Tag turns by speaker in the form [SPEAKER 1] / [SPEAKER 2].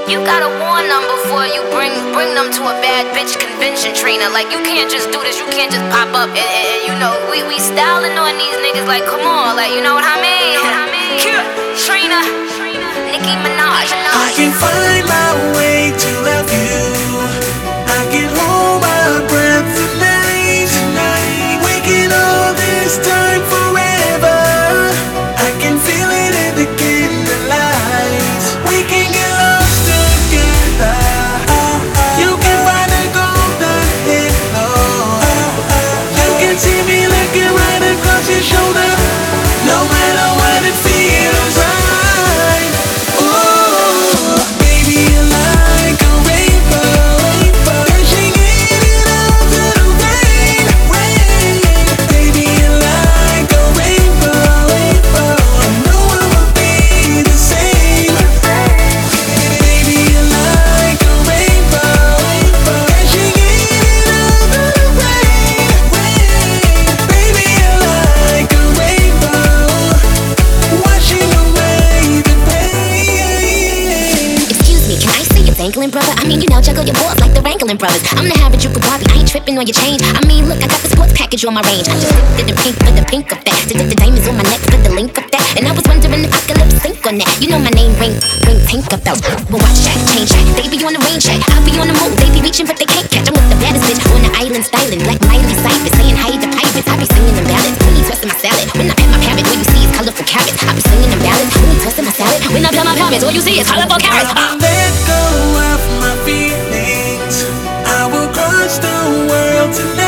[SPEAKER 1] You gotta warn them before you bring them to a bad bitch convention, Trina. Like, you can't just do this, you can't just pop up and you know, we styling on these niggas like, come on, like, you know what I mean? Trina, Nicki Minaj.
[SPEAKER 2] I can find my way to love you. I can hold my breath tonight. We can hold this time forever. I can feel it in the candlelight. We can get lost together. You can find a golden halo. You can see me looking right across your shoulder. No matter what, it feels right. Ooh, baby, you're like a rainbow, dashing in and out to the rain. Baby, you're like a rainbow, I know it will be the same. Baby, you're like a rainbow, dashing in and out to the rain. Baby, you're like a rainbow, washing away the pain.
[SPEAKER 3] Excuse me, can I say you're dangling, brother? I mean, you know, juggle your balls like the Wrangling brothers. I'm the Harajuku Barbie, I ain't tripping on your change. I mean, look, I got the sports package on my range. I just did the pink for the pink of that. Did the diamonds on my neck for the link of that. And I was wondering if I could lip sync on that. You know my name, ring pink of those. But watch that, change that. They be on the range check. I'll be on the move. They be reaching, but they can't catch. I'm with the baddest bitch on the island styling. Black Miley Cyrus saying hi to pirates. I be singing them ballads when he twisting my salad. When I pat my parrot, all you see is colorful carrots. I be singing them ballads when he twisting my salad. When I pat my parrot, all you see is colorful carrots.
[SPEAKER 2] I let go of my feelings. I will cross the world tonight.